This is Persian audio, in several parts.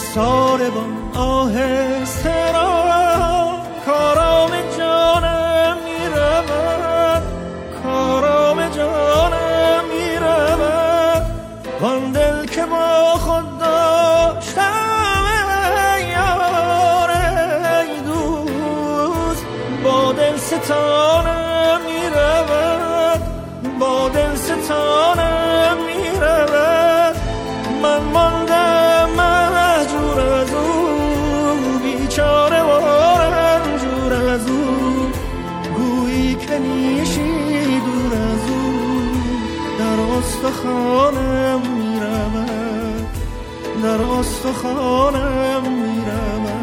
ساربان آهسته را کارام جانم میرود، کارام جانم میرود. وان دل که با خود داشتم یار ای دوست، با دل ستانم میرود، با دل ستانم میرود. من ماندم مهجور از او، بیچاره و رنجور از او. گویی که نیشی دور از او، در استخوانم میرود، در استخوانم میرود.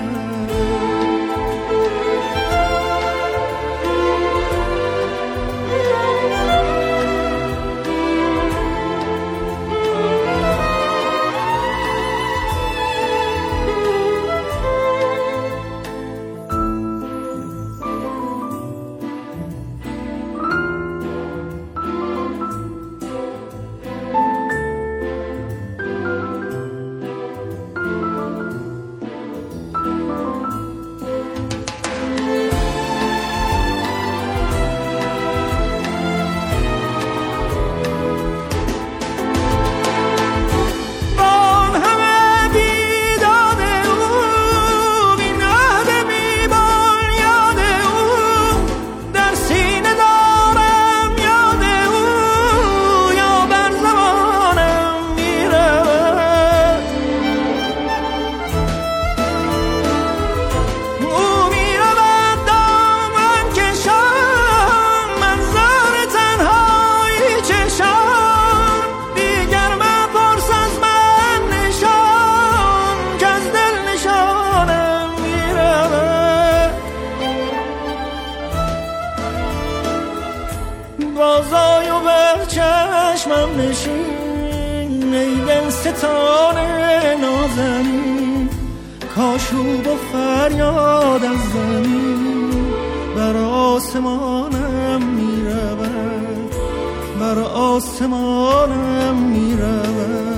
بازای و به چشمم نشین، ای دل ستاره نازنین. کاشوب و فریاد از زمین، بر آسمانم میرود، بر آسمانم میرود.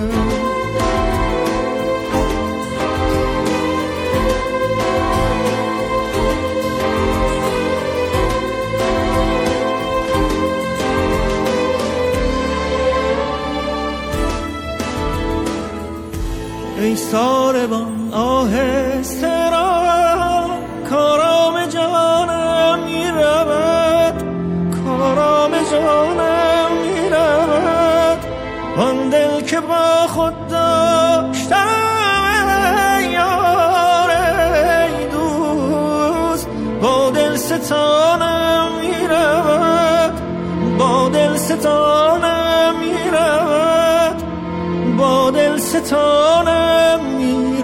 ای ساربان آهسته را کارام جانم میرود، کارام جانم میرود. آن دل که با خود داشتم یار ای دوست، با دل ستانم میرود، با دل ستانم میرود، با دل ستانم میرود.